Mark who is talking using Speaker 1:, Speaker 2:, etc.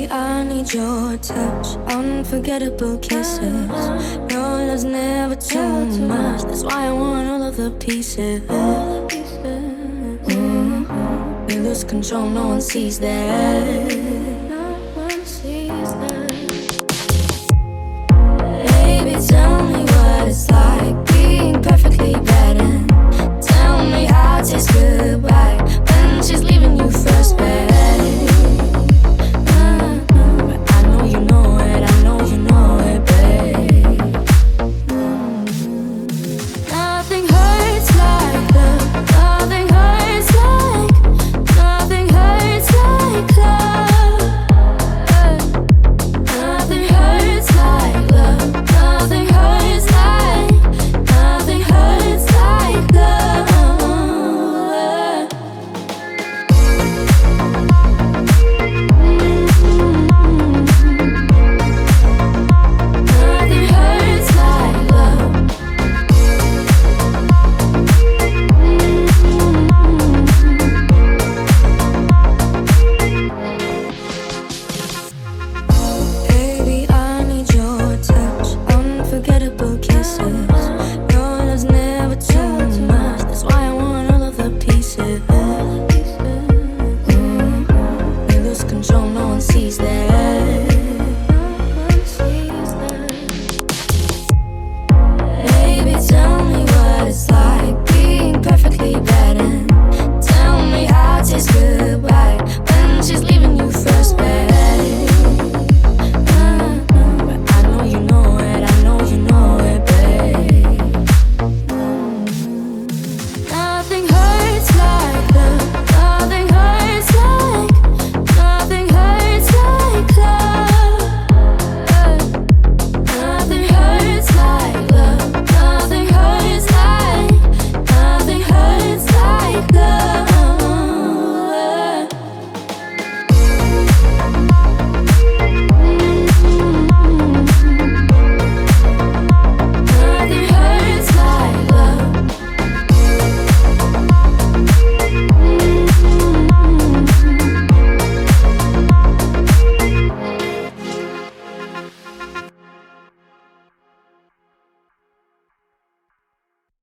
Speaker 1: I need your touch, unforgettable kisses. No, there's never too much. That's why I want all of the pieces. We lose control, no one sees that. No one sees that. Baby, tell me what it's like being perfectly bad, and tell me how it tastes good.